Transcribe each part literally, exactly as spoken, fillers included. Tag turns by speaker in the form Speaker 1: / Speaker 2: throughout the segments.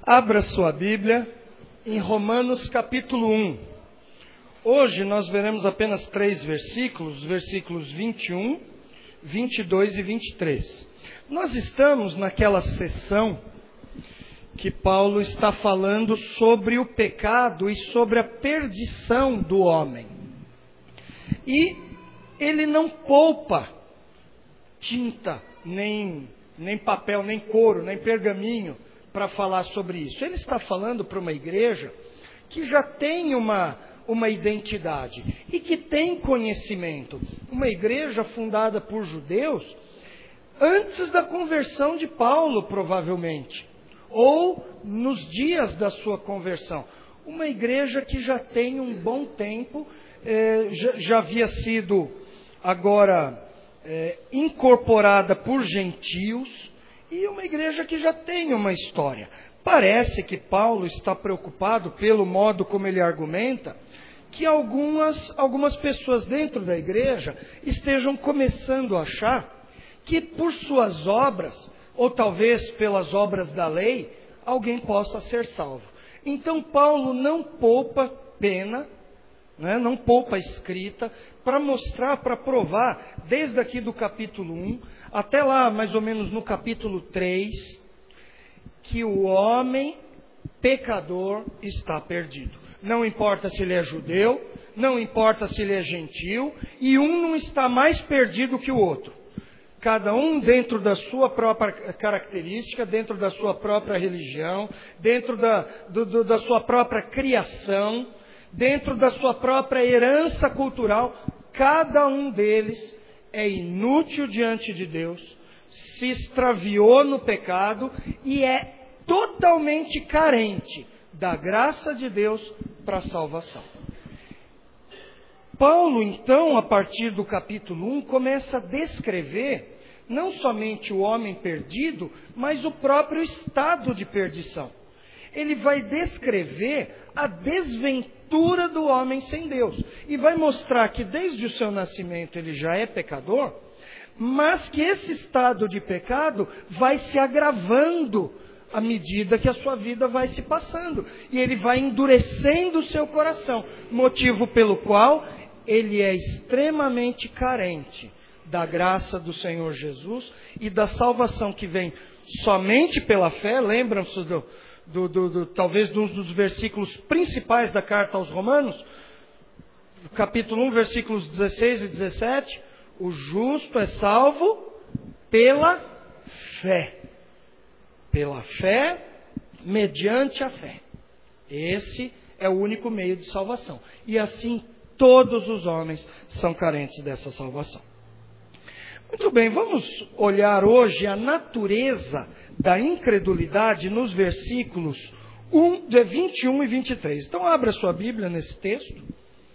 Speaker 1: Abra sua Bíblia em Romanos capítulo um. Hoje nós veremos apenas três versículos, versículos vinte e um, vinte e dois e vinte e três. Nós estamos naquela sessão que Paulo está falando sobre o pecado e sobre a perdição do homem. E ele não poupa tinta, nem, nem papel, nem couro, nem pergaminho para falar sobre isso. Ele está falando para uma igreja que já tem uma, uma identidade e que tem conhecimento. Uma igreja fundada por judeus antes da conversão de Paulo, provavelmente, ou nos dias da sua conversão. Uma igreja que já tem um bom tempo, eh, já, já havia sido agora eh, incorporada por gentios, e uma igreja que já tem uma história. Parece que Paulo está preocupado, pelo modo como ele argumenta, que algumas, algumas pessoas dentro da igreja estejam começando a achar que por suas obras, ou talvez pelas obras da lei, alguém possa ser salvo. Então Paulo não poupa pena, né, não poupa escrita, para mostrar, para provar, desde aqui do capítulo um, até lá mais ou menos no capítulo três, que o homem pecador está perdido. Não importa se ele é judeu, não importa se ele é gentil, e um não está mais perdido que o outro. Cada um dentro da sua própria característica, dentro da sua própria religião, dentro da, do, do, da sua própria criação, dentro da sua própria herança cultural, cada um deles é inútil diante de Deus, se extraviou no pecado e é totalmente carente da graça de Deus para a salvação. Paulo, então, a partir do capítulo um, começa a descrever não somente o homem perdido, mas o próprio estado de perdição. Ele vai descrever a desventura do homem sem Deus. E vai mostrar que desde o seu nascimento ele já é pecador, mas que esse estado de pecado vai se agravando à medida que a sua vida vai se passando. E ele vai endurecendo o seu coração, motivo pelo qual ele é extremamente carente da graça do Senhor Jesus e da salvação que vem somente pela fé. Lembram-se do, do, do, do, talvez de um dos versículos principais da carta aos Romanos, capítulo um, versículos dezesseis e dezessete, o justo é salvo pela fé. Pela fé, mediante a fé. Esse é o único meio de salvação. E assim todos os homens são carentes dessa salvação. Muito bem, vamos olhar hoje a natureza da incredulidade nos versículos vinte e um e vinte e três. Então abra sua Bíblia nesse texto.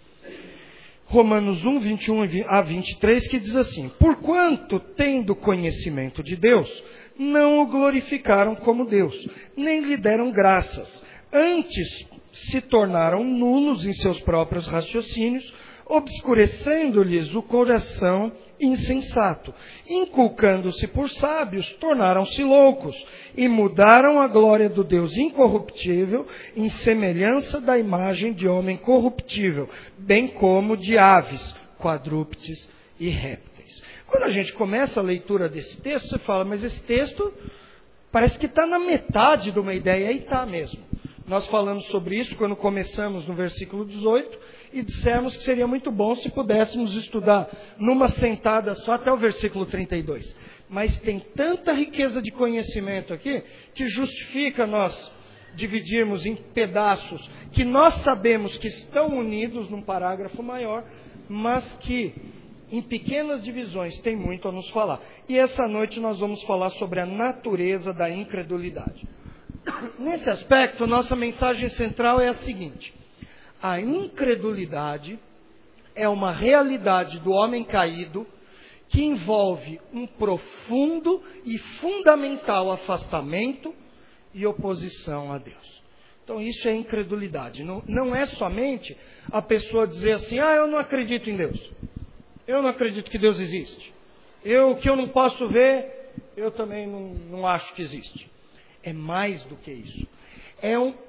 Speaker 1: Romanos um, vinte e um a vinte e três, que diz assim: porquanto, tendo conhecimento de Deus, não o glorificaram como Deus, nem lhe deram graças. Antes se tornaram nulos em seus próprios raciocínios, obscurecendo-lhes o coração insensato. Inculcando-se por sábios, tornaram-se loucos e mudaram a glória do Deus incorruptível em semelhança da imagem de homem corruptível, bem como de aves, quadrúpedes e répteis. Quando a gente começa a leitura desse texto, você fala, mas esse texto parece que está na metade de uma ideia, e está mesmo. Nós falamos sobre isso quando começamos no versículo dezoito e dissemos que seria muito bom se pudéssemos estudar numa sentada só até o versículo trinta e dois. Mas tem tanta riqueza de conhecimento aqui que justifica nós dividirmos em pedaços que nós sabemos que estão unidos num parágrafo maior, mas que em pequenas divisões tem muito a nos falar. E essa noite nós vamos falar sobre a natureza da incredulidade. Nesse aspecto, nossa mensagem central é a seguinte: a incredulidade é uma realidade do homem caído que envolve um profundo e fundamental afastamento e oposição a Deus. Então isso é incredulidade. Não, não é somente a pessoa dizer assim, ah, eu não acredito em Deus. Eu não acredito que Deus existe. Eu, que eu não posso ver, eu também não, não acho que existe. É mais do que isso. É um,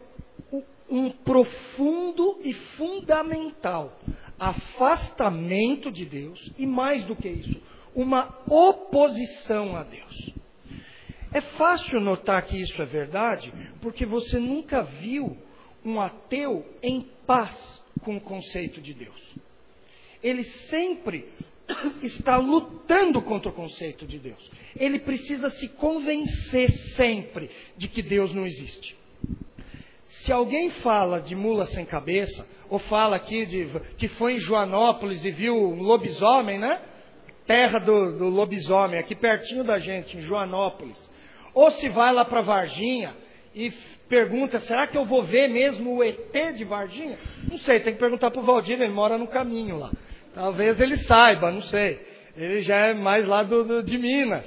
Speaker 1: um profundo e fundamental afastamento de Deus, e mais do que isso, uma oposição a Deus. É fácil notar que isso é verdade, porque você nunca viu um ateu em paz com o conceito de Deus. Ele sempre está lutando contra o conceito de Deus. Ele precisa se convencer sempre de que Deus não existe. Se alguém fala de mula sem cabeça, ou fala aqui de, que foi em Joanópolis e viu um lobisomem, né? Terra do, do lobisomem, aqui pertinho da gente, em Joanópolis. Ou se vai lá para Varginha e pergunta, será que eu vou ver mesmo o E T de Varginha? Não sei, tem que perguntar para o Valdir, ele mora no caminho lá. Talvez ele saiba, não sei. Ele já é mais lá do, do, de Minas.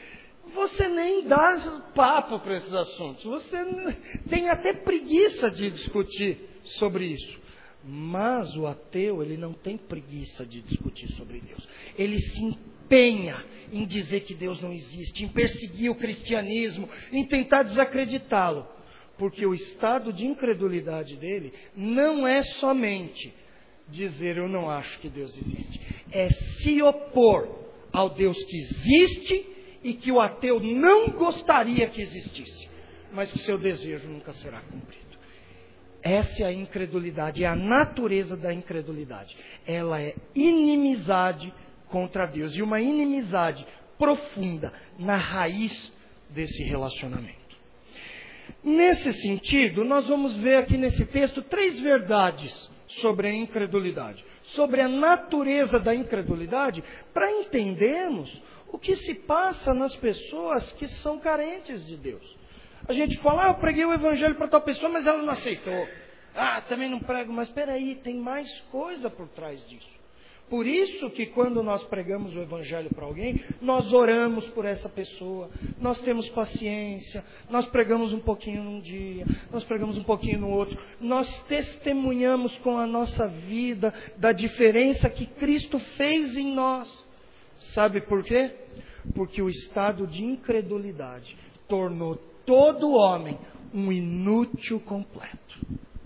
Speaker 1: Você nem dá papo para esses assuntos. Você tem até preguiça de discutir sobre isso. Mas o ateu, ele não tem preguiça de discutir sobre Deus. Ele se empenha em dizer que Deus não existe, em perseguir o cristianismo, em tentar desacreditá-lo. Porque o estado de incredulidade dele não é somente dizer eu não acho que Deus existe. É se opor ao Deus que existe e que o ateu não gostaria que existisse, mas que seu desejo nunca será cumprido. Essa é a incredulidade, é a natureza da incredulidade. Ela é inimizade contra Deus, e uma inimizade profunda na raiz desse relacionamento. Nesse sentido, nós vamos ver aqui nesse texto três verdades sobre a incredulidade, sobre a natureza da incredulidade, para entendermos o que se passa nas pessoas que são carentes de Deus. A gente fala, ah, eu preguei o evangelho para tal pessoa, mas ela não aceitou. Ah, também não prego, mas espera aí, tem mais coisa por trás disso. Por isso que quando nós pregamos o evangelho para alguém, nós oramos por essa pessoa, nós temos paciência, nós pregamos um pouquinho num dia, nós pregamos um pouquinho no outro, nós testemunhamos com a nossa vida da diferença que Cristo fez em nós. Sabe por quê? Porque o estado de incredulidade tornou todo homem um inútil completo.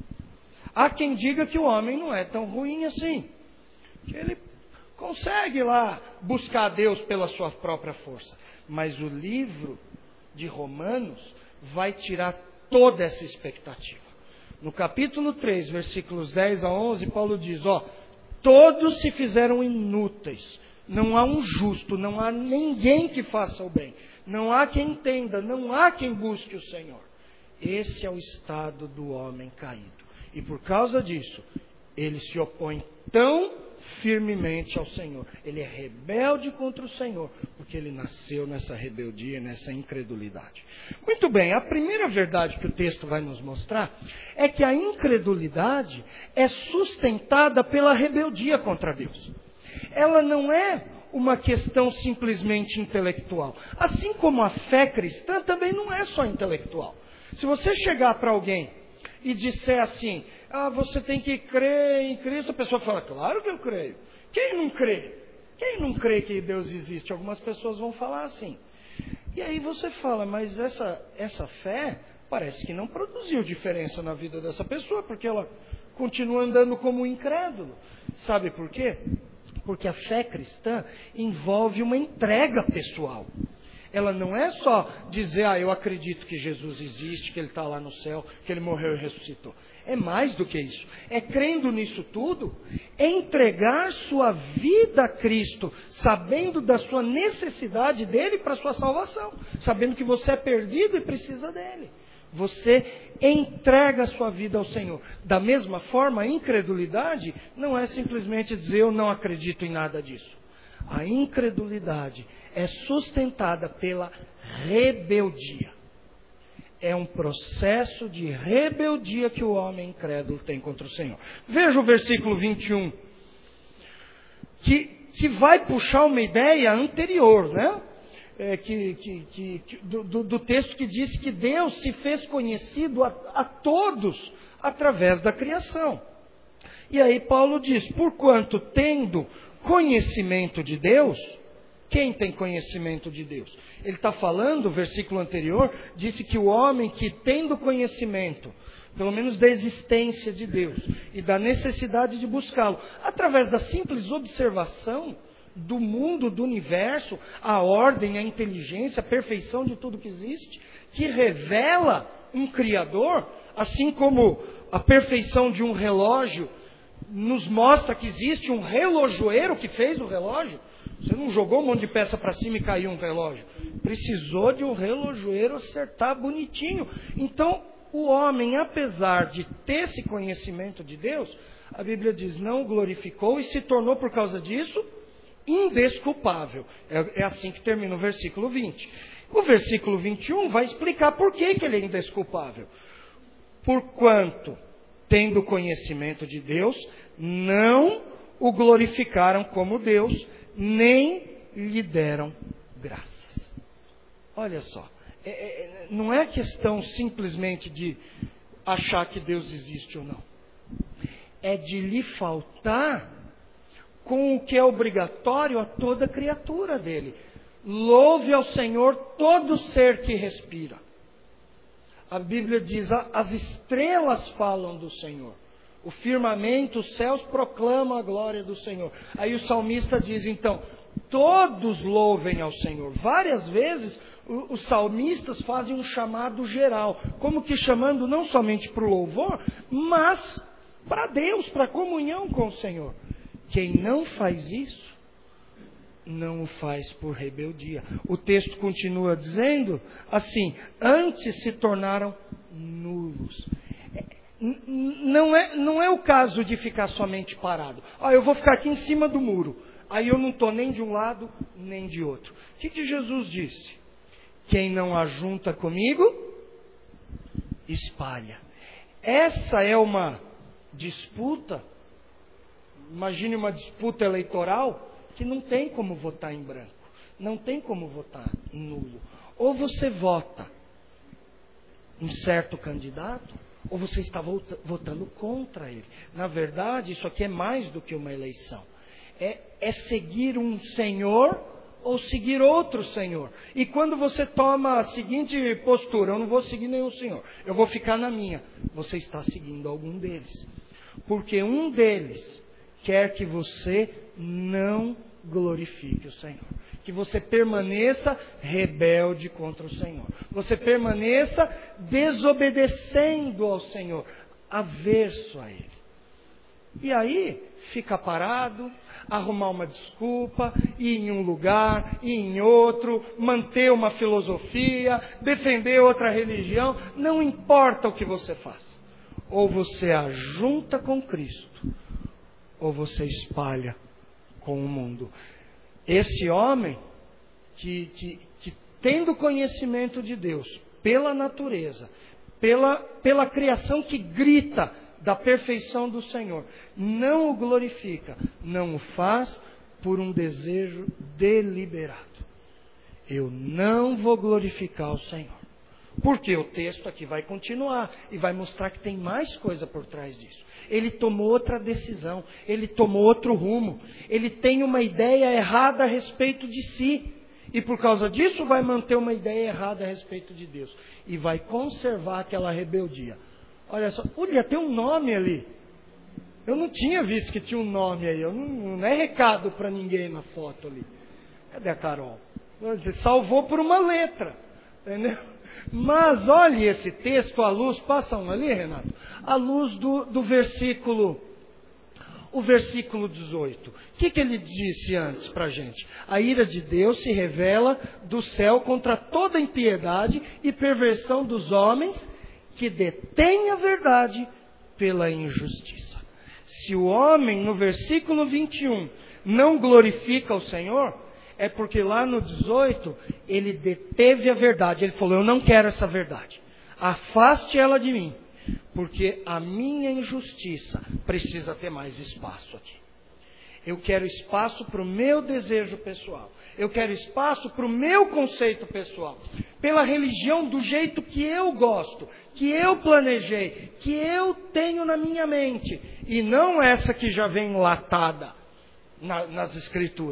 Speaker 1: Há quem diga que o homem não é tão ruim assim, que ele consegue lá buscar a Deus pela sua própria força. Mas o livro de Romanos vai tirar toda essa expectativa. No capítulo três, versículos dez a onze, Paulo diz, ó, todos se fizeram inúteis. Não há um justo, não há ninguém que faça o bem. Não há quem entenda, não há quem busque o Senhor. Esse é o estado do homem caído. E por causa disso, ele se opõe tão firmemente ao Senhor. Ele é rebelde contra o Senhor, porque ele nasceu nessa rebeldia, nessa incredulidade. Muito bem, a primeira verdade que o texto vai nos mostrar é que a incredulidade é sustentada pela rebeldia contra Deus. Ela não é uma questão simplesmente intelectual. Assim como a fé cristã também não é só intelectual. Se você chegar para alguém e disser assim, ah, você tem que crer em Cristo, a pessoa fala, claro que eu creio. Quem não crê? Quem não crê que Deus existe? Algumas pessoas vão falar assim. E aí você fala, mas essa, essa fé parece que não produziu diferença na vida dessa pessoa, porque ela continua andando como um incrédulo. Sabe por quê? Porque a fé cristã envolve uma entrega pessoal. Ela não é só dizer, ah, eu acredito que Jesus existe, que Ele está lá no céu, que Ele morreu e ressuscitou. É mais do que isso. É crendo nisso tudo, entregar sua vida a Cristo, sabendo da sua necessidade dEle para a sua salvação, sabendo que você é perdido e precisa dEle. Você entrega a sua vida ao Senhor. Da mesma forma, a incredulidade não é simplesmente dizer eu não acredito em nada disso. A incredulidade é sustentada pela rebeldia. É um processo de rebeldia que o homem incrédulo tem contra o Senhor. Veja o versículo vinte e um, que, que vai puxar uma ideia anterior, né? É, que, que, que, que, do, do texto que diz que Deus se fez conhecido a, a todos através da criação. E aí Paulo diz, porquanto tendo conhecimento de Deus, Quem tem conhecimento de Deus? Ele está falando, o versículo anterior, disse que o homem que tendo conhecimento, pelo menos da existência de Deus e da necessidade de buscá-lo, através da simples observação do mundo, do universo, a ordem, a inteligência, a perfeição de tudo que existe, que revela um Criador, assim como a perfeição de um relógio nos mostra que existe um relojoeiro que fez o relógio. Você não jogou um monte de peça para cima e caiu um relógio. Precisou de um relojoeiro acertar bonitinho. Então, o homem, apesar de ter esse conhecimento de Deus, a Bíblia diz, não o glorificou e se tornou, por causa disso, indesculpável. É, é assim que termina o versículo vinte. O versículo vinte e um vai explicar por que, que ele é indesculpável. Porquanto, tendo conhecimento de Deus, não o glorificaram como Deus, nem lhe deram graças. Olha só. É, é, não é questão simplesmente de achar que Deus existe ou não. É de lhe faltar com o que é obrigatório a toda criatura dele. Louve ao Senhor todo ser que respira. A Bíblia diz, as estrelas falam do Senhor. O firmamento, os céus proclamam a glória do Senhor. Aí o salmista diz, então, todos louvem ao Senhor. Várias vezes os salmistas fazem um chamado geral, como que chamando não somente para o louvor, mas para Deus, para a comunhão com o Senhor. Quem não faz isso, não o faz por rebeldia. O texto continua dizendo assim, antes se tornaram nulos. Não é, não é o caso de ficar somente parado. Ah, eu vou ficar aqui em cima do muro. Aí eu não estou nem de um lado, nem de outro. O que, que Jesus disse? Quem não ajunta comigo, espalha. Essa é uma disputa, imagine uma disputa eleitoral, que não tem como votar em branco, não tem como votar em nulo. Ou você vota em certo candidato, ou você está votando contra ele. Na verdade, isso aqui é mais do que uma eleição. É, é seguir um senhor ou seguir outro senhor. E quando você toma a seguinte postura, eu não vou seguir nenhum senhor, eu vou ficar na minha, você está seguindo algum deles. Porque um deles quer que você não glorifique o Senhor. Que você permaneça rebelde contra o Senhor. Você permaneça desobedecendo ao Senhor, averso a Ele. E aí, fica parado, arrumar uma desculpa, ir em um lugar, ir em outro, manter uma filosofia, defender outra religião, não importa o que você faça. Ou você ajunta com Cristo, ou você espalha com o mundo. Esse homem, que, que, que tendo conhecimento de Deus, pela natureza, pela, pela criação que grita da perfeição do Senhor, não o glorifica, não o faz por um desejo deliberado. Eu não vou glorificar o Senhor. Porque o texto aqui vai continuar e vai mostrar que tem mais coisa por trás disso. Ele tomou outra decisão, ele tomou outro rumo, ele tem uma ideia errada a respeito de si. E por causa disso vai manter uma ideia errada a respeito de Deus. E vai conservar aquela rebeldia. Olha só, olha, tem um nome ali. Eu não tinha visto que tinha um nome aí. Eu não, não é recado para ninguém na foto ali. Cadê a Carol? Você salvou por uma letra. Entendeu? Mas olhe esse texto à luz, passam ali, Renato, à luz do, do versículo, o versículo dezoito. O que, que ele disse antes para a gente? A ira de Deus se revela do céu contra toda impiedade e perversão dos homens que detêm a verdade pela injustiça. Se o homem, no versículo vinte e um, não glorifica o Senhor, é porque lá no dezoito, ele deteve a verdade. Ele falou, eu não quero essa verdade. Afaste ela de mim. Porque a minha injustiça precisa ter mais espaço aqui. Eu quero espaço para o meu desejo pessoal. Eu quero espaço para o meu conceito pessoal. Pela religião do jeito que eu gosto, que eu planejei, que eu tenho na minha mente. E não essa que já vem enlatada na, nas escrituras.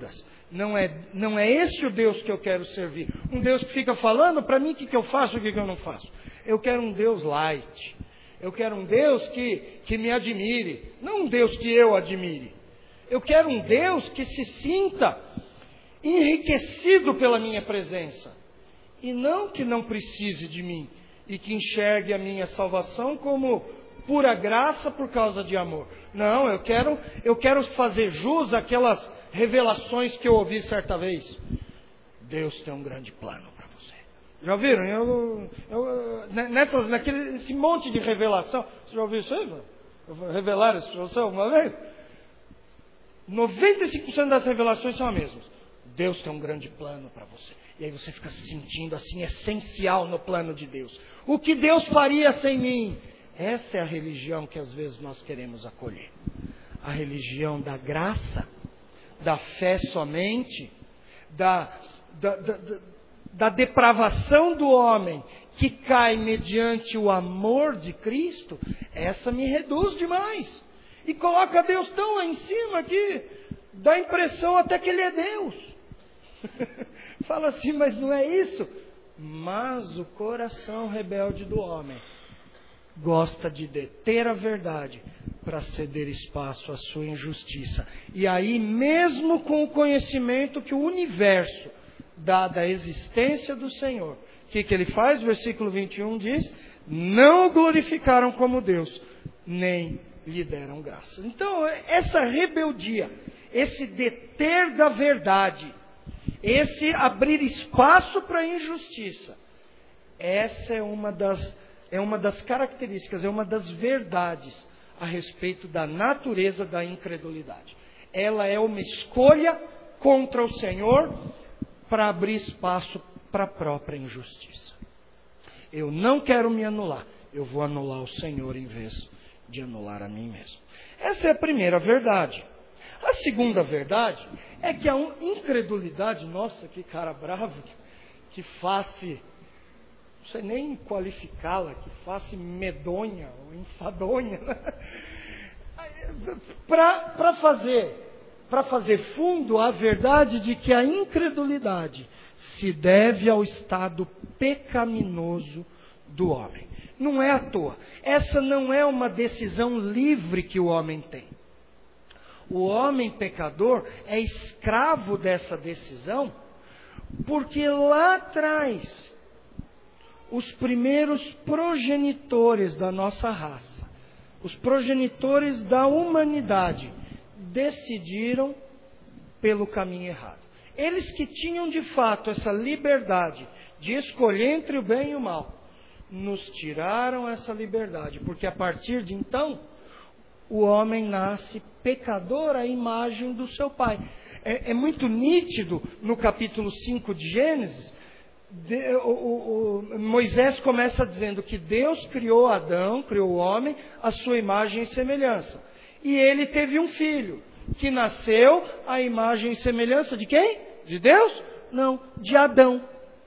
Speaker 1: Não é, não é esse o Deus que eu quero servir. Um Deus que fica falando para mim o que, que eu faço e o que, que eu não faço. Eu quero um Deus light. Eu quero um Deus que, que me admire. Não um Deus que eu admire. Eu quero um Deus que se sinta enriquecido pela minha presença. E não que não precise de mim. E que enxergue a minha salvação como pura graça por causa de amor. Não, eu quero, eu quero fazer jus àquelas revelações que eu ouvi certa vez. Deus tem um grande plano para você. Já ouviram? Eu, eu, nessas, naquele, esse monte de revelação. Você já ouviu isso aí? Revelaram isso para você alguma vez? noventa e cinco por cento das revelações são as mesmas. Deus tem um grande plano para você. E aí você fica se sentindo assim, essencial no plano de Deus. O que Deus faria sem mim? Essa é a religião que às vezes nós queremos acolher. A religião da graça, da fé somente, da, da, da, da, da depravação do homem que cai mediante o amor de Cristo. Essa me reduz demais. E coloca Deus tão lá em cima que dá a impressão até que Ele é Deus. Fala assim, mas não é isso. Mas o coração rebelde do homem gosta de deter a verdade para ceder espaço à sua injustiça. E aí, mesmo com o conhecimento que o universo dá da existência do Senhor, o que, que ele faz? Versículo vinte e um diz: não o glorificaram como Deus, nem lhe deram graça. Então, essa rebeldia, esse deter da verdade, esse abrir espaço para a injustiça, essa é uma das, é uma das características, é uma das verdades a respeito da natureza da incredulidade. Ela é uma escolha contra o Senhor para abrir espaço para a própria injustiça. Eu não quero me anular, eu vou anular o Senhor em vez de anular a mim mesmo. Essa é a primeira verdade. A segunda verdade é que a incredulidade, nossa, que cara bravo, que face, não sei nem qualificá-la, que face medonha ou enfadonha, para fazer, para fazer fundo a verdade de que a incredulidade se deve ao estado pecaminoso do homem. Não é à toa. Essa não é uma decisão livre que o homem tem. O homem pecador é escravo dessa decisão, porque lá atrás, os primeiros progenitores da nossa raça, os progenitores da humanidade, decidiram pelo caminho errado. Eles que tinham de fato essa liberdade de escolher entre o bem e o mal, nos tiraram essa liberdade, porque a partir de então, o homem nasce pecador à imagem do seu pai. É, é muito nítido no capítulo cinco de Gênesis, de, o, o, o, Moisés começa dizendo que Deus criou Adão, criou o homem, à sua imagem e semelhança. E ele teve um filho, que nasceu à imagem e semelhança de quem? De Deus? Não, de Adão.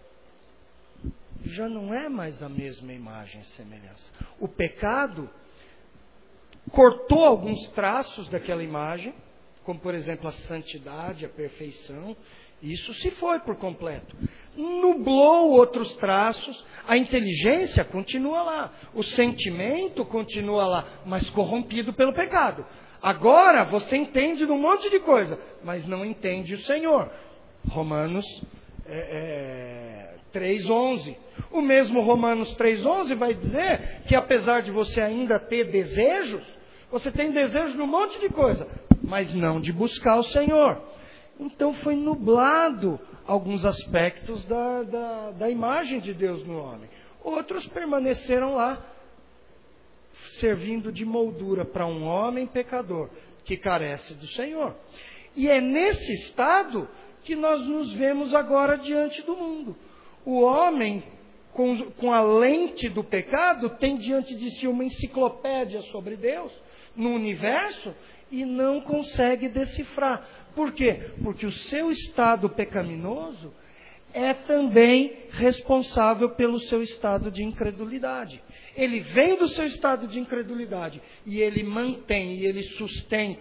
Speaker 1: Já não é mais a mesma imagem e semelhança. O pecado cortou alguns traços daquela imagem, como por exemplo a santidade, a perfeição. Isso se foi por completo. Nublou outros traços, a inteligência continua lá, o sentimento continua lá, mas corrompido pelo pecado. Agora você entende de um monte de coisa, mas não entende o Senhor. Romanos é, é, três, onze. O mesmo Romanos três, onze vai dizer que apesar de você ainda ter desejos, você tem desejo de um monte de coisa, mas não de buscar o Senhor. Então foi nublado alguns aspectos da, da, da imagem de Deus no homem. Outros permaneceram lá, servindo de moldura para um homem pecador que carece do Senhor. E é nesse estado que nós nos vemos agora diante do mundo. O homem, com, com a lente do pecado, tem diante de si uma enciclopédia sobre Deus, no universo, e não consegue decifrar. Por quê? Porque o seu estado pecaminoso é também responsável pelo seu estado de incredulidade. Ele vem do seu estado de incredulidade e ele mantém, e ele sustenta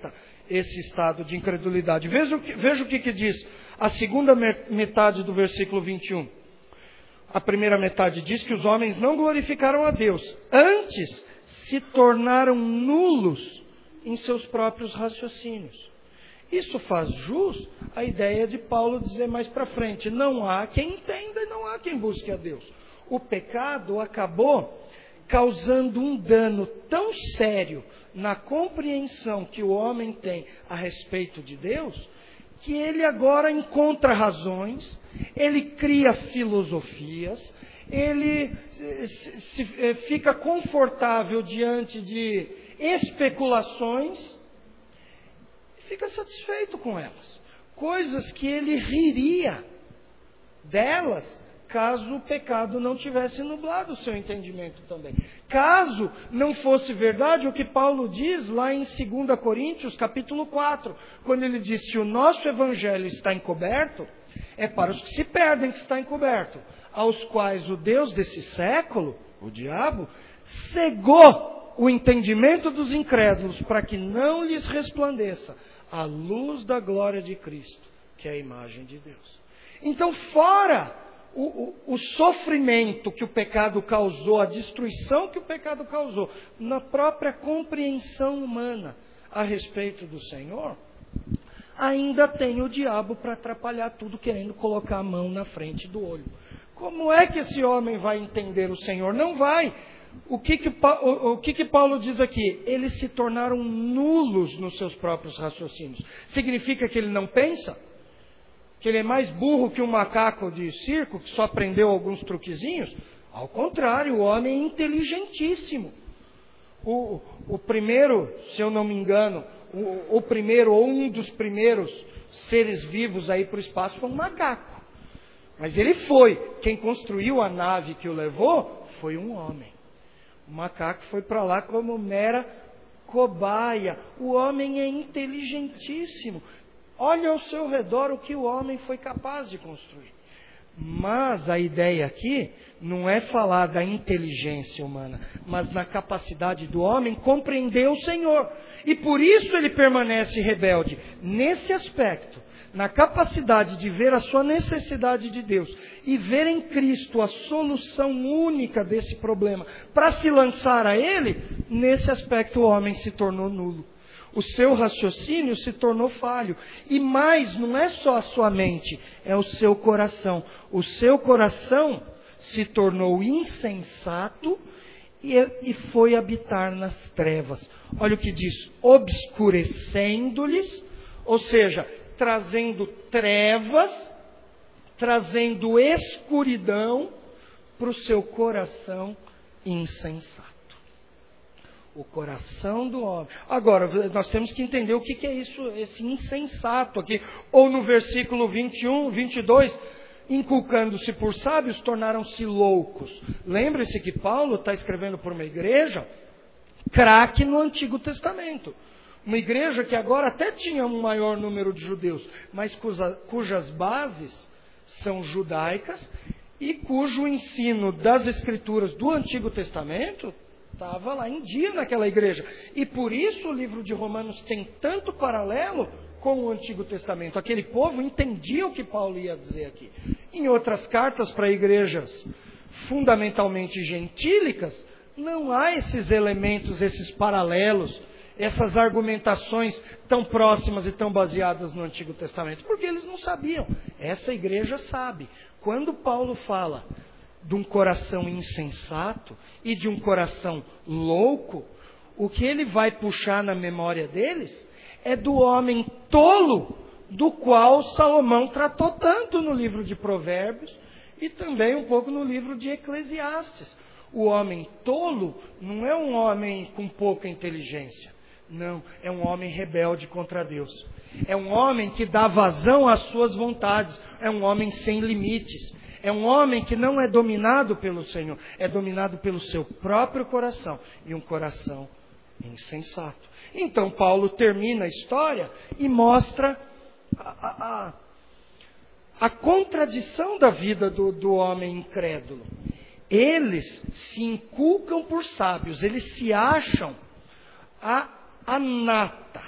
Speaker 1: esse estado de incredulidade. Veja o que, veja o que, que diz a segunda metade do versículo vinte e um. A primeira metade diz que os homens não glorificaram a Deus, antes se tornaram nulos em seus próprios raciocínios. Isso faz jus à ideia de Paulo dizer mais para frente: não há quem entenda e não há quem busque a Deus. O pecado acabou causando um dano tão sério na compreensão que o homem tem a respeito de Deus, que ele agora encontra razões, ele cria filosofias, ele se, se, fica confortável diante de especulações, fica satisfeito com elas. Coisas que ele riria delas, caso o pecado não tivesse nublado o seu entendimento também. Caso não fosse verdade o que Paulo diz lá em dois Coríntios, capítulo quatro, quando ele diz: se o nosso evangelho está encoberto, é para os que se perdem que está encoberto, aos quais o Deus desse século, o diabo, cegou o entendimento dos incrédulos, para que não lhes resplandeça a luz da glória de Cristo, que é a imagem de Deus. Então, fora O, o, o sofrimento que o pecado causou, a destruição que o pecado causou, na própria compreensão humana a respeito do Senhor, ainda tem o diabo para atrapalhar tudo, querendo colocar a mão na frente do olho. Como é que esse homem vai entender o Senhor? Não vai. O que que, o, o que que Paulo diz aqui? Eles se tornaram nulos nos seus próprios raciocínios. Significa que ele não pensa? Que ele é mais burro que um macaco de circo, que só aprendeu alguns truquezinhos? Ao contrário, o homem é inteligentíssimo. O, o primeiro, se eu não me engano, o, o primeiro ou um dos primeiros seres vivos aí para o espaço foi um macaco. Mas ele foi. Quem construiu a nave que o levou foi um homem. O macaco foi para lá como mera cobaia. O homem é inteligentíssimo. Olha ao seu redor o que o homem foi capaz de construir. Mas a ideia aqui não é falar da inteligência humana, mas na capacidade do homem compreender o Senhor. E por isso ele permanece rebelde. Nesse aspecto, na capacidade de ver a sua necessidade de Deus e ver em Cristo a solução única desse problema, para se lançar a Ele, nesse aspecto o homem se tornou nulo. O seu raciocínio se tornou falho. E mais, não é só a sua mente, é o seu coração. O seu coração se tornou insensato e, e foi habitar nas trevas. Olha o que diz: obscurecendo-lhes, ou seja, trazendo trevas, trazendo escuridão para o seu coração insensato. O coração do homem. Agora, nós temos que entender o que é isso, esse insensato aqui. Ou no versículo vinte e um, vinte e dois, inculcando-se por sábios, tornaram-se loucos. Lembre-se que Paulo está escrevendo por uma igreja craque no Antigo Testamento. Uma igreja que agora até tinha um maior número de judeus, mas cuja, cujas bases são judaicas e cujo ensino das Escrituras do Antigo Testamento estava lá em dia naquela igreja. E por isso o livro de Romanos tem tanto paralelo com o Antigo Testamento. Aquele povo entendia o que Paulo ia dizer aqui. Em outras cartas para igrejas fundamentalmente gentílicas, não há esses elementos, esses paralelos, essas argumentações tão próximas e tão baseadas no Antigo Testamento, porque eles não sabiam. Essa igreja sabe. Quando Paulo fala de um coração insensato e de um coração louco, o que ele vai puxar na memória deles é do homem tolo, do qual Salomão tratou tanto no livro de Provérbios e também um pouco no livro de Eclesiastes. O homem tolo não é um homem com pouca inteligência. Não, é um homem rebelde contra Deus. É um homem que dá vazão às suas vontades. É um homem sem limites. É um homem que não é dominado pelo Senhor. É dominado pelo seu próprio coração. E um coração insensato. Então Paulo termina a história e mostra a, a, a, a contradição da vida do, do homem incrédulo. Eles se inculcam por sábios. Eles se acham a, a nata.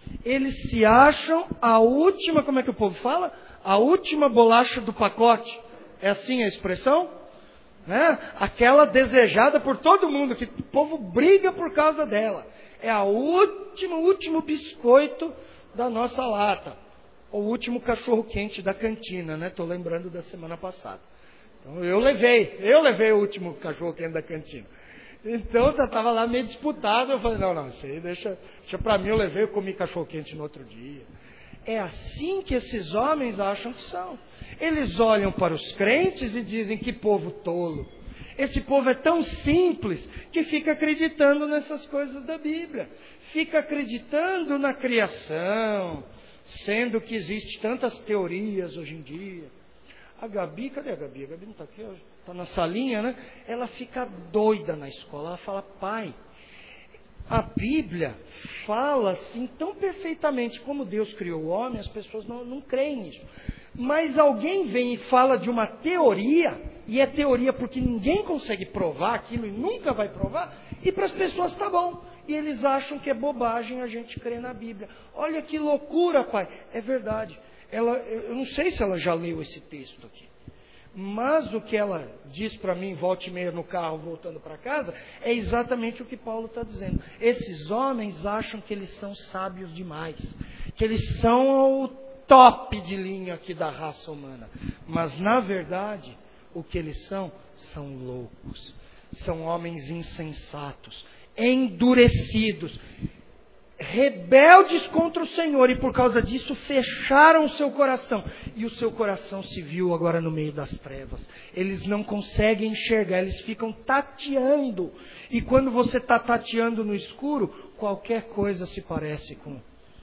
Speaker 1: Eles se acham a última, como é que o povo fala? A última bolacha do pacote. É assim a expressão? Né? Aquela desejada por todo mundo, que o povo briga por causa dela. É a última, último biscoito da nossa lata. O último cachorro quente da cantina, né? Estou lembrando da semana passada. Então eu levei, eu levei o último cachorro quente da cantina. Então eu estava lá meio disputado. Eu falei, não, não, isso aí deixa, deixa para mim, eu levei, eu comi cachorro quente no outro dia. É assim que esses homens acham que são. Eles olham para os crentes e dizem, que povo tolo. Esse povo é tão simples que fica acreditando nessas coisas da Bíblia. Fica acreditando na criação, sendo que existem tantas teorias hoje em dia. A Gabi, cadê a Gabi? A Gabi não está aqui hoje? Está na salinha, né? Ela fica doida na escola. Ela fala, pai, a Bíblia fala assim tão perfeitamente como Deus criou o homem, as pessoas não, não creem nisso. Mas alguém vem e fala de uma teoria, e é teoria porque ninguém consegue provar aquilo e nunca vai provar, e para as pessoas está bom. E eles acham que é bobagem a gente crer na Bíblia. Olha que loucura, pai. É verdade. Ela, eu não sei se ela já leu esse texto aqui. Mas o que ela diz para mim, volta e meia no carro, voltando para casa, é exatamente o que Paulo está dizendo. Esses homens acham que eles são sábios demais. Que eles são o top de linha aqui da raça humana. Mas, na verdade, o que eles são, são loucos. São homens insensatos, endurecidos, rebeldes contra o Senhor, e por causa disso fecharam o seu coração, e o seu coração se viu agora no meio das trevas. Eles não conseguem enxergar, eles ficam tateando, e quando você está tateando no escuro, qualquer coisa se parece com,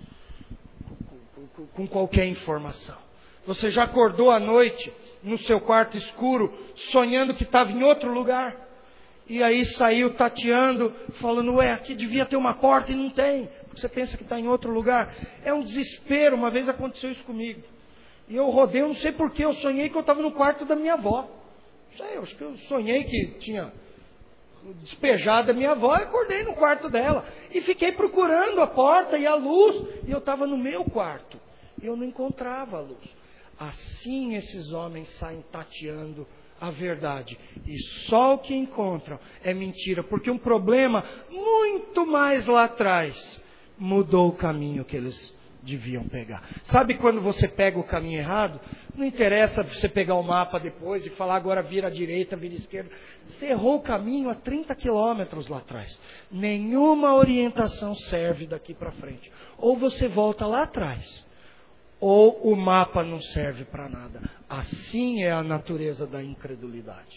Speaker 1: com, com qualquer informação. Você já acordou à noite no seu quarto escuro, sonhando que estava em outro lugar? E aí saiu tateando, falando, ué, aqui devia ter uma porta e não tem. Você pensa que está em outro lugar. É um desespero. Uma vez aconteceu isso comigo. E eu rodei, eu não sei porquê, eu sonhei que eu estava no quarto da minha avó. Não sei, eu acho que eu sonhei que tinha despejado a minha avó e acordei no quarto dela. E fiquei procurando a porta e a luz. E eu estava no meu quarto. E eu não encontrava a luz. Assim esses homens saem tateando a verdade. E só o que encontram é mentira. Porque um problema muito mais lá atrás mudou o caminho que eles deviam pegar. Sabe quando você pega o caminho errado? Não interessa você pegar o mapa depois e falar agora vira à direita, vira à esquerda. Você errou o caminho a trinta quilômetros lá atrás. Nenhuma orientação serve daqui para frente. Ou você volta lá atrás, ou o mapa não serve para nada. Assim é a natureza da incredulidade.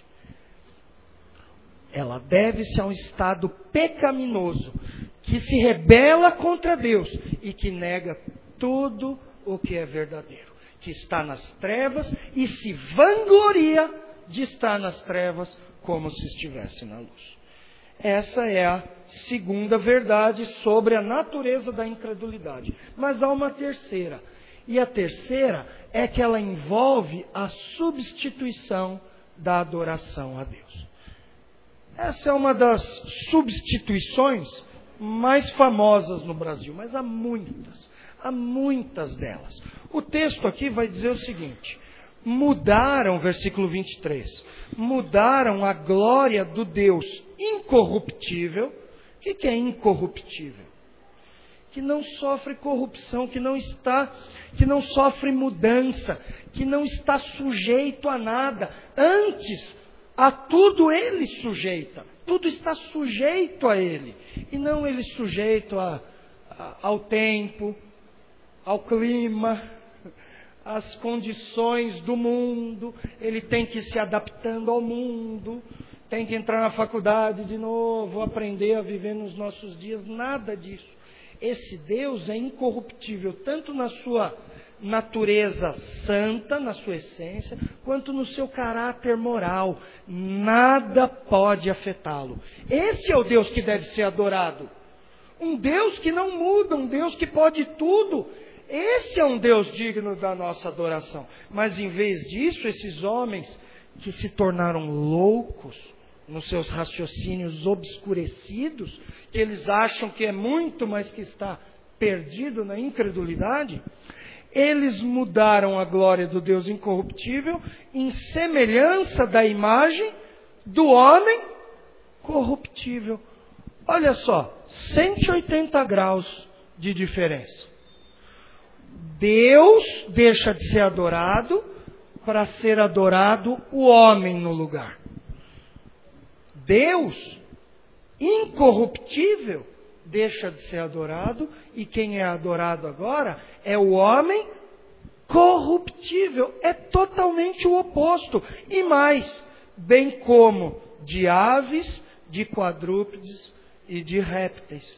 Speaker 1: Ela deve-se a um estado pecaminoso, que se rebela contra Deus e que nega tudo o que é verdadeiro, que está nas trevas e se vangloria de estar nas trevas como se estivesse na luz. Essa é a segunda verdade sobre a natureza da incredulidade. Mas há uma terceira. E a terceira é que ela envolve a substituição da adoração a Deus. Essa é uma das substituições mais famosas no Brasil, mas há muitas, há muitas delas. O texto aqui vai dizer o seguinte: mudaram, versículo vinte e três, mudaram a glória do Deus incorruptível. O que, que é incorruptível? Que não sofre corrupção, que não está, que não sofre mudança, que não está sujeito a nada. Antes, a tudo ele sujeita. Tudo está sujeito a ele. E não ele sujeito a, a, ao tempo, ao clima, às condições do mundo. Ele tem que ir se adaptando ao mundo. Tem que entrar na faculdade de novo, aprender a viver nos nossos dias. Nada disso. Esse Deus é incorruptível, tanto na sua natureza santa, na sua essência, quanto no seu caráter moral. Nada pode afetá-lo. Esse é o Deus que deve ser adorado. Um Deus que não muda, um Deus que pode tudo. Esse é um Deus digno da nossa adoração. Mas em vez disso, esses homens que se tornaram loucos nos seus raciocínios obscurecidos, que eles acham que é muito, mas que está perdido na incredulidade, eles mudaram a glória do Deus incorruptível em semelhança da imagem do homem corruptível. Olha só, cento e oitenta graus de diferença. Deus deixa de ser adorado para ser adorado o homem no lugar. Deus, incorruptível, deixa de ser adorado, e quem é adorado agora é o homem corruptível. É totalmente o oposto. E mais, bem como de aves, de quadrúpedes e de répteis.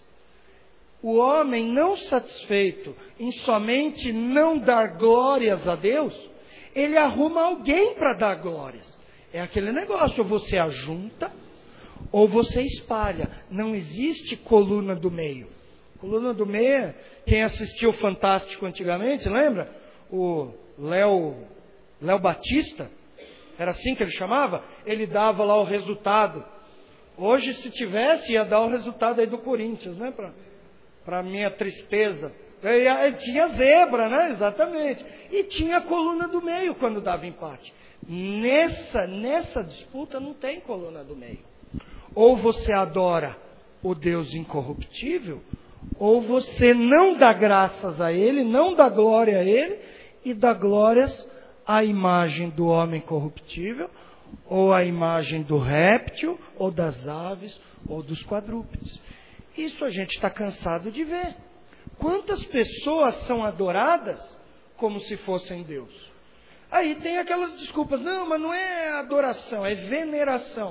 Speaker 1: O homem, não satisfeito em somente não dar glórias a Deus, ele arruma alguém para dar glórias. É aquele negócio, ou você ajunta, ou você espalha. Não existe coluna do meio. Coluna do meio, quem assistiu o Fantástico antigamente, lembra? O Léo, Léo Batista, era assim que ele chamava? Ele dava lá o resultado. Hoje, se tivesse, ia dar o resultado aí do Corinthians, né? Para minha tristeza. E tinha zebra, né? Exatamente. E tinha a coluna do meio quando dava empate. Nessa, nessa disputa não tem coluna do meio. Ou você adora o Deus incorruptível, ou você não dá graças a Ele, não dá glória a Ele, e dá glórias à imagem do homem corruptível, ou à imagem do réptil, ou das aves, ou dos quadrúpedes. Isso a gente está cansado de ver. Quantas pessoas são adoradas como se fossem Deus? Aí tem aquelas desculpas, não, mas não é adoração, é veneração.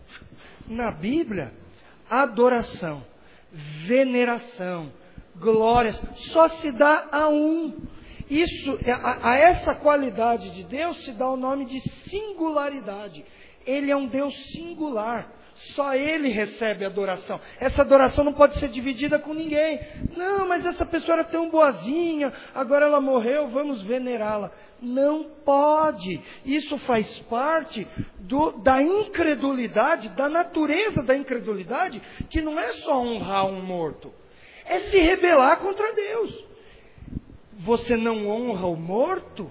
Speaker 1: Na Bíblia, adoração, veneração, glórias, só se dá a um. Isso, a, a essa qualidade de Deus se dá o nome de singularidade. Ele é um Deus singular. Só Ele recebe adoração. Essa adoração não pode ser dividida com ninguém. Não, mas essa pessoa era tão boazinha, agora ela morreu, vamos venerá-la. Não pode. Isso faz parte do, da incredulidade, da natureza da incredulidade, que não é só honrar um morto, é se rebelar contra Deus. Você não honra o morto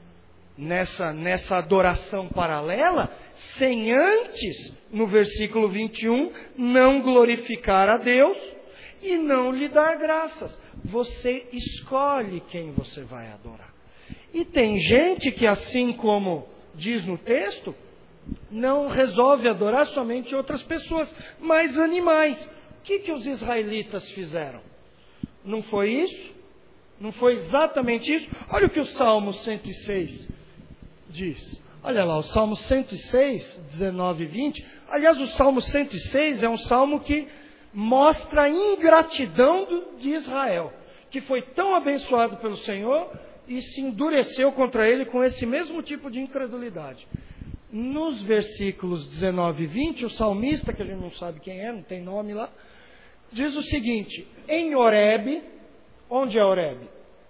Speaker 1: nessa, nessa adoração paralela, sem antes, no versículo vinte e um, não glorificar a Deus e não lhe dar graças. Você escolhe quem você vai adorar. E tem gente que, assim como diz no texto, não resolve adorar somente outras pessoas, mas animais. O que, que os israelitas fizeram? Não foi isso? Não foi exatamente isso? Olha o que o Salmo cento e seis diz. Olha lá, o Salmo cento e seis, dezenove e vinte. Aliás, o Salmo cento e seis é um salmo que mostra a ingratidão do, de Israel, que foi tão abençoado pelo Senhor e se endureceu contra ele com esse mesmo tipo de incredulidade. Nos versículos dezenove e vinte, o salmista, que a gente não sabe quem é, não tem nome lá, diz o seguinte: em Horebe, onde é Horebe?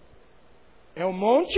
Speaker 1: É o monte?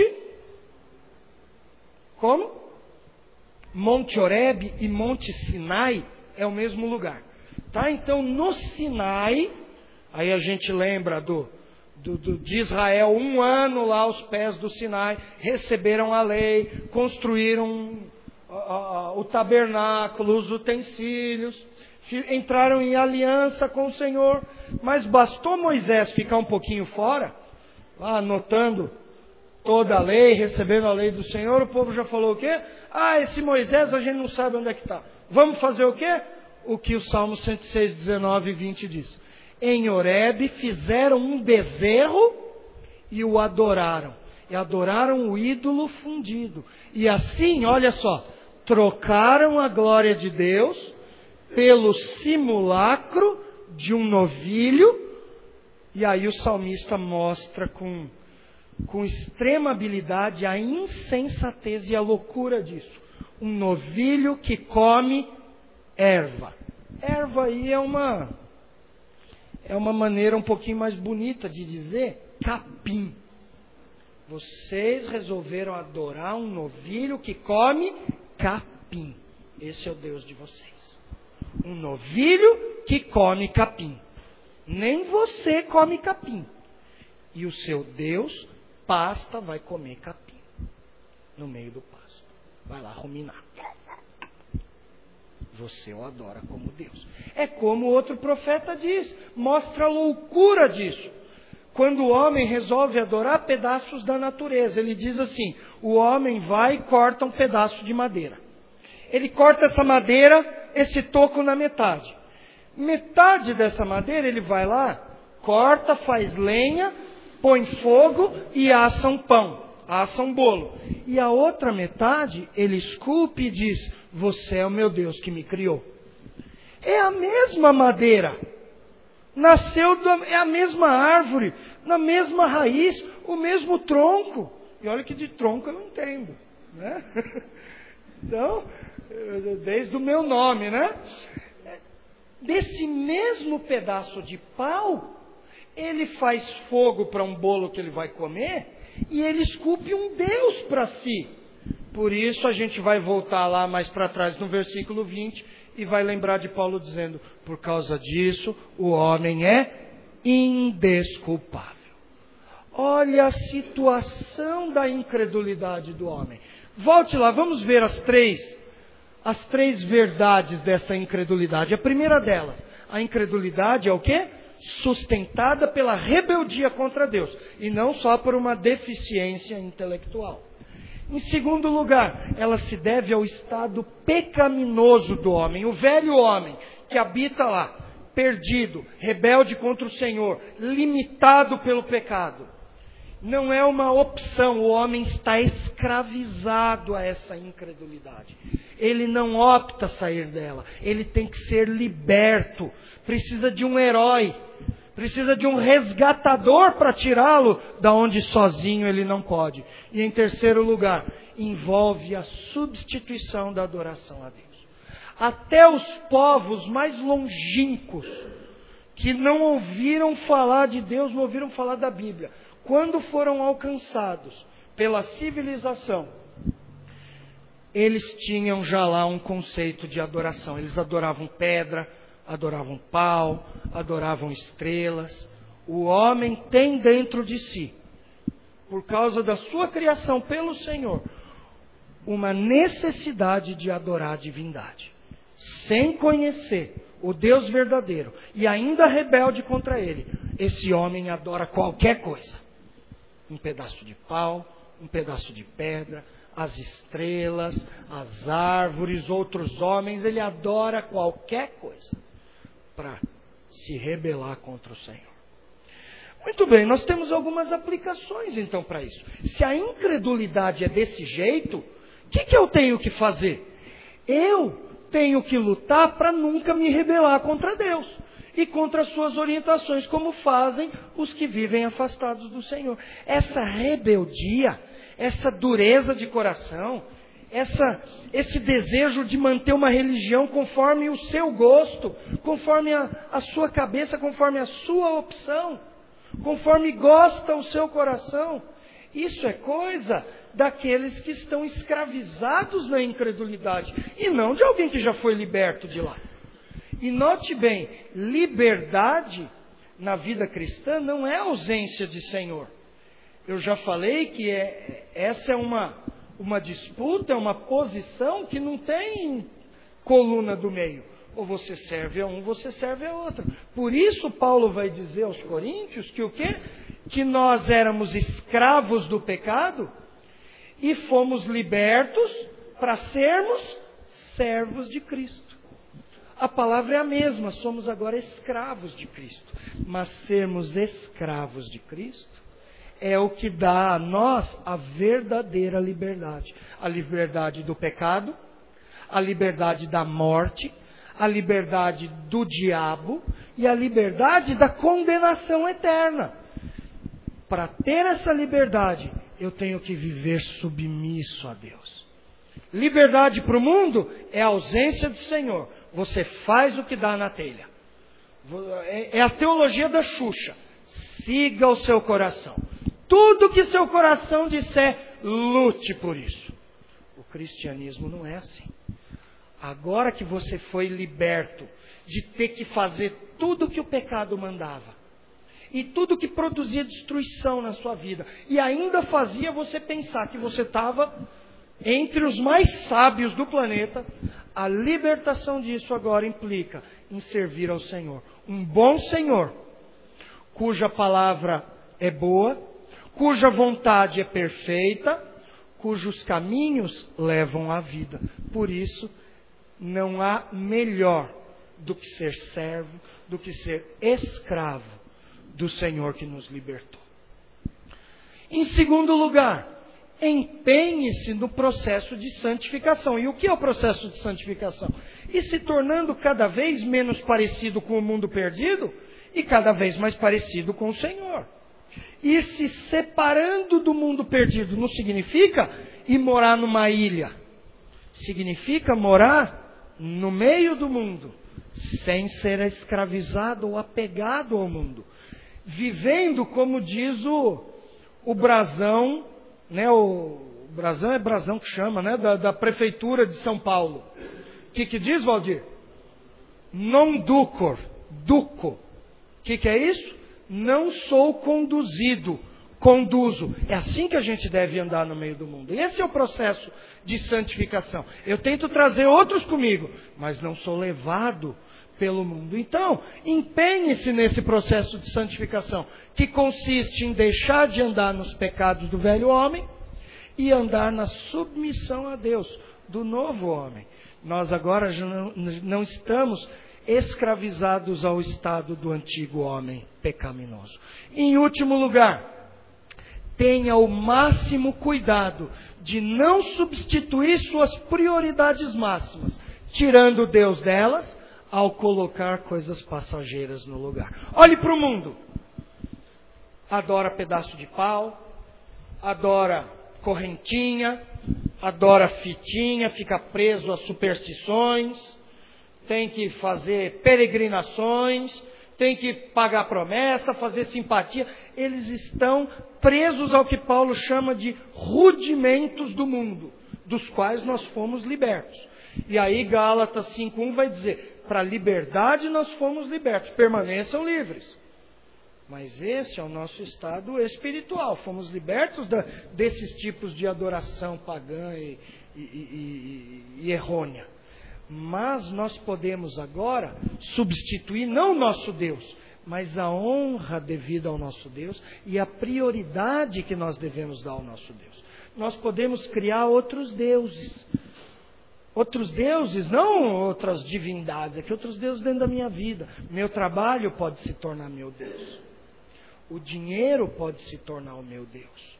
Speaker 1: Como? Monte Horebe e Monte Sinai é o mesmo lugar. Tá? Então, no Sinai, aí a gente lembra do, do, do, de Israel, um ano lá aos pés do Sinai, receberam a lei, construíram uh, uh, o tabernáculo, os utensílios, entraram em aliança com o Senhor, mas bastou Moisés ficar um pouquinho fora, lá anotando toda a lei, recebendo a lei do Senhor, o povo já falou o quê? Ah, esse Moisés a gente não sabe onde é que está. Vamos fazer o quê? O que o Salmo cento e seis, dezenove e vinte diz. Em Horebe fizeram um bezerro e o adoraram. E adoraram o ídolo fundido. E assim, olha só, trocaram a glória de Deus pelo simulacro de um novilho. E aí o salmista mostra com... com extrema habilidade a insensatez e a loucura disso. Um novilho que come erva. Erva aí é uma, é uma maneira um pouquinho mais bonita de dizer capim. Vocês resolveram adorar um novilho que come capim. Esse é o Deus de vocês. Um novilho que come capim. Nem você come capim. E o seu Deus, pasta, vai comer capim no meio do pasto. Vai lá ruminar. Você o adora como Deus. É como outro profeta diz, mostra a loucura disso. Quando o homem resolve adorar pedaços da natureza, ele diz assim, o homem vai e corta um pedaço de madeira. Ele corta essa madeira, esse toco na metade. Metade dessa madeira ele vai lá, corta, faz lenha, põe fogo e assa um pão, assa um bolo. E a outra metade ele esculpe e diz, você é o meu Deus que me criou. É a mesma madeira. Nasceu, da, é a mesma árvore, na mesma raiz, o mesmo tronco. E olha que de tronco eu não entendo, né? Então, desde o meu nome, né? Desse mesmo pedaço de pau, ele faz fogo para um bolo que ele vai comer e ele esculpe um Deus para si. Por isso a gente vai voltar lá mais para trás no versículo vinte e vai lembrar de Paulo dizendo, por causa disso o homem é indesculpável. Olha a situação da incredulidade do homem. Volte lá, vamos ver as três, as três verdades dessa incredulidade. A primeira delas, a incredulidade é o quê? Sustentada pela rebeldia contra Deus, e não só por uma deficiência intelectual. Em segundo lugar, ela se deve ao estado pecaminoso do homem, o velho homem que habita lá, perdido, rebelde contra o Senhor, limitado pelo pecado. Não é uma opção, o homem está escravizado a essa incredulidade. Ele não opta a sair dela, ele tem que ser liberto, precisa de um herói, precisa de um resgatador para tirá-lo da onde sozinho ele não pode. E em terceiro lugar, envolve a substituição da adoração a Deus. Até os povos mais longínquos, que não ouviram falar de Deus, não ouviram falar da Bíblia, quando foram alcançados pela civilização, eles tinham já lá um conceito de adoração. Eles adoravam pedra, adoravam pau, adoravam estrelas. O homem tem dentro de si, por causa da sua criação pelo Senhor, uma necessidade de adorar a divindade. Sem conhecer o Deus verdadeiro e ainda rebelde contra ele, esse homem adora qualquer coisa. Um pedaço de pau, um pedaço de pedra, as estrelas, as árvores, outros homens, ele adora qualquer coisa para se rebelar contra o Senhor. Muito bem, nós temos algumas aplicações então para isso. Se a incredulidade é desse jeito, o que, que eu tenho que fazer? Eu tenho que lutar para nunca me rebelar contra Deus e contra as suas orientações, como fazem os que vivem afastados do Senhor. Essa rebeldia, essa dureza de coração, essa, esse desejo de manter uma religião conforme o seu gosto, conforme a, a sua cabeça, conforme a sua opção, conforme gosta o seu coração, isso é coisa daqueles que estão escravizados na incredulidade, e não de alguém que já foi liberto de lá. E note bem, liberdade na vida cristã não é ausência de Senhor. Eu já falei que é, essa é uma, uma disputa, é uma posição que não tem coluna do meio. Ou você serve a um, você serve a outro. Por isso Paulo vai dizer aos Coríntios que o quê? Que nós éramos escravos do pecado e fomos libertos para sermos servos de Cristo. A palavra é a mesma, somos agora escravos de Cristo. Mas sermos escravos de Cristo é o que dá a nós a verdadeira liberdade. A liberdade do pecado, a liberdade da morte, a liberdade do diabo e a liberdade da condenação eterna. Para ter essa liberdade, eu tenho que viver submisso a Deus. Liberdade para o mundo é a ausência do Senhor. Você faz o que dá na telha. É a teologia da Xuxa. Siga o seu coração. Tudo que seu coração disser, lute por isso. O cristianismo não é assim. Agora que você foi liberto de ter que fazer tudo o que o pecado mandava, e tudo que produzia destruição na sua vida, e ainda fazia você pensar que você estava entre os mais sábios do planeta, a libertação disso agora implica em servir ao Senhor. Um bom Senhor, cuja palavra é boa, cuja vontade é perfeita, cujos caminhos levam à vida. Por isso, não há melhor do que ser servo, do que ser escravo do Senhor que nos libertou. Em segundo lugar, empenhe-se no processo de santificação. E o que é o processo de santificação? E se tornando cada vez menos parecido com o mundo perdido e cada vez mais parecido com o Senhor. E se separando do mundo perdido não significa ir morar numa ilha. Significa morar no meio do mundo, sem ser escravizado ou apegado ao mundo. Vivendo, como diz o, o brasão, né, o, o brasão é brasão que chama, né, da, da prefeitura de São Paulo. O que, que diz, Valdir? Non ducor, duco. O que, que é isso? Não sou conduzido, conduzo. É assim que a gente deve andar no meio do mundo. Esse é o processo de santificação. Eu tento trazer outros comigo, mas não sou levado pelo mundo. Então, empenhe-se nesse processo de santificação, que consiste em deixar de andar nos pecados do velho homem e andar na submissão a Deus do novo homem. Nós agora já não, não estamos escravizados ao estado do antigo homem pecaminoso. Em último lugar, tenha o máximo cuidado de não substituir suas prioridades máximas, tirando Deus delas, ao colocar coisas passageiras no lugar. Olhe para o mundo. Adora pedaço de pau, adora correntinha, adora fitinha, fica preso a superstições, tem que fazer peregrinações, tem que pagar promessa, fazer simpatia. Eles estão presos ao que Paulo chama de rudimentos do mundo, dos quais nós fomos libertos. E aí Gálatas cinco um vai dizer, para a liberdade nós fomos libertos, permaneçam livres. Mas esse é o nosso estado espiritual, fomos libertos da, desses tipos de adoração pagã e, e, e, e errônea. Mas nós podemos agora substituir não o nosso Deus, mas a honra devida ao nosso Deus e a prioridade que nós devemos dar ao nosso Deus. Nós podemos criar outros deuses. Outros deuses, não outras divindades, é que outros deuses dentro da minha vida. Meu trabalho pode se tornar meu Deus. O dinheiro pode se tornar o meu Deus.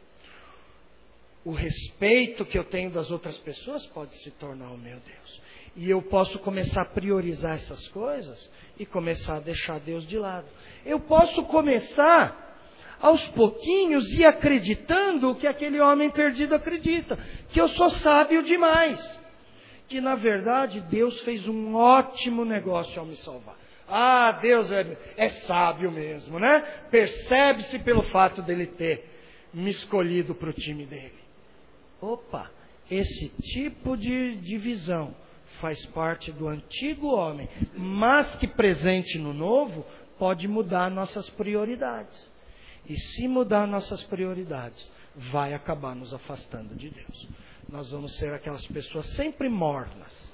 Speaker 1: O respeito que eu tenho das outras pessoas pode se tornar o meu Deus. E eu posso começar a priorizar essas coisas e começar a deixar Deus de lado. Eu posso começar, aos pouquinhos, ir acreditando o que aquele homem perdido acredita. Que eu sou sábio demais. Que, na verdade, Deus fez um ótimo negócio ao me salvar. Ah, Deus é, é sábio mesmo, né? Percebe-se pelo fato dele ter me escolhido para o time dele. Opa, esse tipo de, de visão faz parte do antigo homem, mas que presente no novo pode mudar nossas prioridades. E se mudar nossas prioridades, vai acabar nos afastando de Deus. Nós vamos ser aquelas pessoas sempre mornas,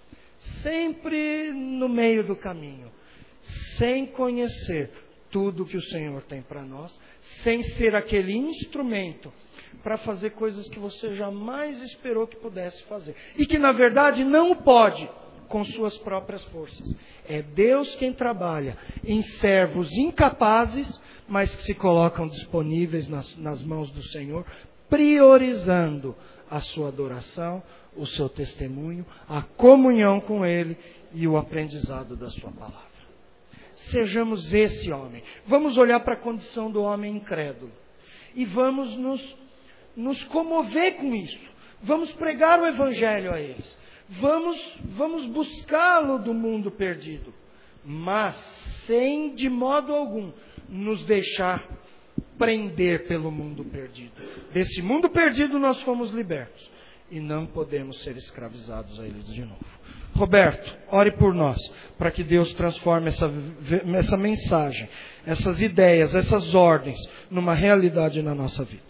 Speaker 1: sempre no meio do caminho, sem conhecer tudo que o Senhor tem para nós, sem ser aquele instrumento para fazer coisas que você jamais esperou que pudesse fazer. E que, na verdade, não pode com suas próprias forças. É Deus quem trabalha em servos incapazes, mas que se colocam disponíveis nas, nas mãos do Senhor, priorizando a sua adoração, o seu testemunho, a comunhão com Ele e o aprendizado da sua palavra. Sejamos esse homem. Vamos olhar para a condição do homem incrédulo. E vamos nos, nos comover com isso. Vamos pregar o Evangelho a eles. Vamos, vamos buscá-lo do mundo perdido. Mas sem, de modo algum, nos deixar prender pelo mundo perdido. Desse mundo perdido nós fomos libertos. E não podemos ser escravizados a eles de novo. Roberto, ore por nós, para que Deus transforme essa, essa mensagem, essas ideias, essas ordens, numa realidade na nossa vida.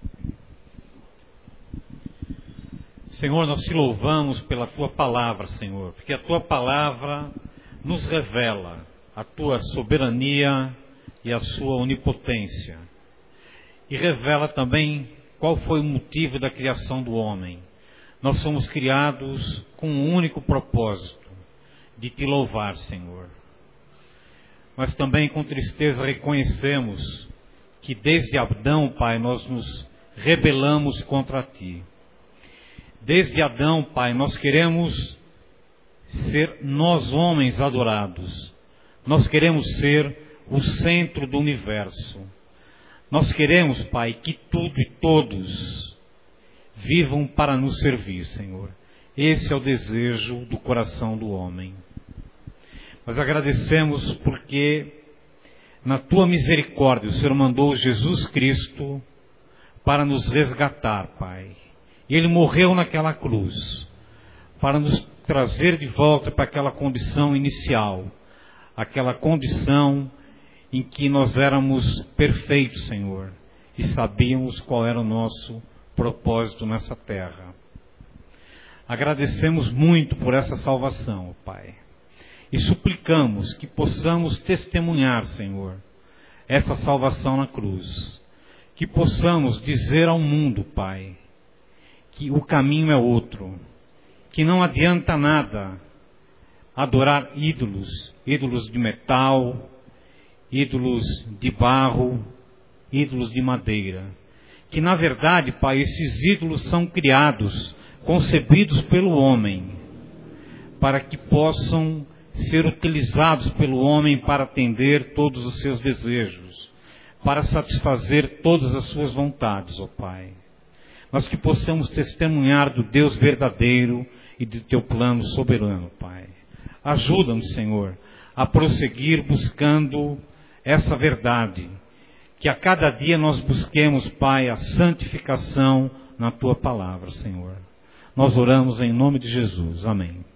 Speaker 2: Senhor, nós te louvamos pela Tua palavra, Senhor, porque a Tua palavra nos revela a Tua soberania e a Sua onipotência. E revela também qual foi o motivo da criação do homem. Nós somos criados com um único propósito, de Te louvar, Senhor. Mas também com tristeza reconhecemos que desde Adão, Pai, nós nos rebelamos contra Ti. Desde Adão, Pai, nós queremos ser nós homens adorados. Nós queremos ser o centro do universo. Nós queremos, Pai, que tudo e todos vivam para nos servir, Senhor. Esse é o desejo do coração do homem. Mas agradecemos porque na Tua misericórdia o Senhor mandou Jesus Cristo para nos resgatar, Pai. E Ele morreu naquela cruz para nos trazer de volta para aquela condição inicial, aquela condição em que nós éramos perfeitos, Senhor, e sabíamos qual era o nosso propósito nessa terra. Agradecemos muito por essa salvação, Pai, e suplicamos que possamos testemunhar, Senhor, essa salvação na cruz, que possamos dizer ao mundo, Pai, que o caminho é outro, que não adianta nada adorar ídolos, ídolos de metal, ídolos de barro, ídolos de madeira. Que na verdade, Pai, esses ídolos são criados, concebidos pelo homem, para que possam ser utilizados pelo homem para atender todos os seus desejos, para satisfazer todas as suas vontades, ó Pai. Mas que possamos testemunhar do Deus verdadeiro e do Teu plano soberano, Pai. Ajuda-nos, Senhor, a prosseguir buscando essa verdade, que a cada dia nós busquemos, Pai, a santificação na Tua palavra, Senhor. Nós oramos em nome de Jesus. Amém.